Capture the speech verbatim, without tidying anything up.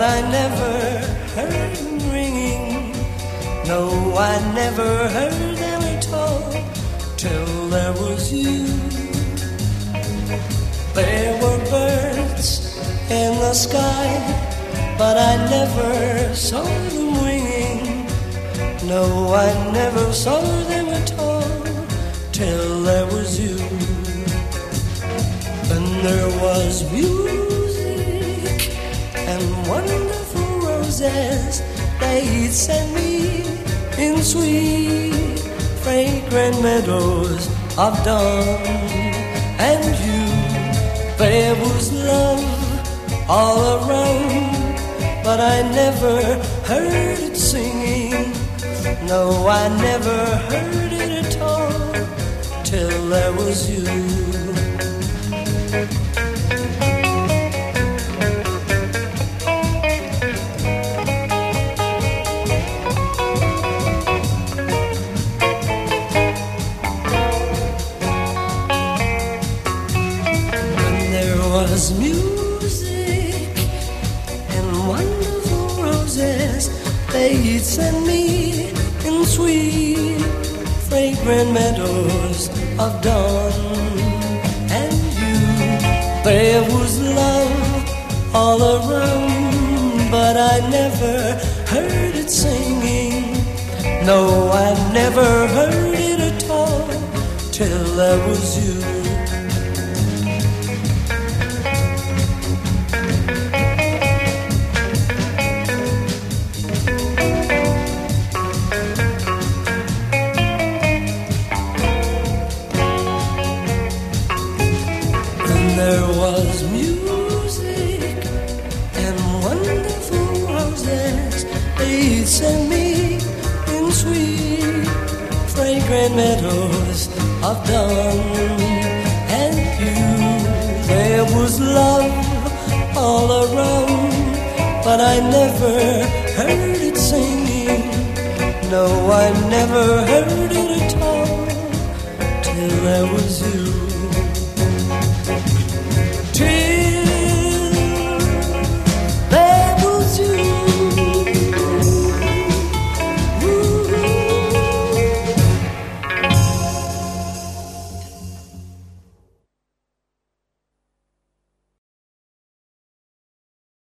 I never heard them ringing. No, I never heard them at all till there was you. There were birds in the sky, but I never saw them winging. No, I never saw them at all till there was you. And there was music and wonderful roses they'd send me in sweet, fragrant meadows of dawn. And you, there was love all around, but I never heard it singing. No, I never heard it at all till there was you. Was music and wonderful roses they'd send me in sweet, fragrant meadows of dawn. And you, there was love all around, but I never heard it singing. No, I never heard it at all till there was you. There was music and wonderful roses they'd send me in sweet, fragrant meadows of dawn. And you, there was love all around, but I never heard it singing. No, I never heard it at all till there was you.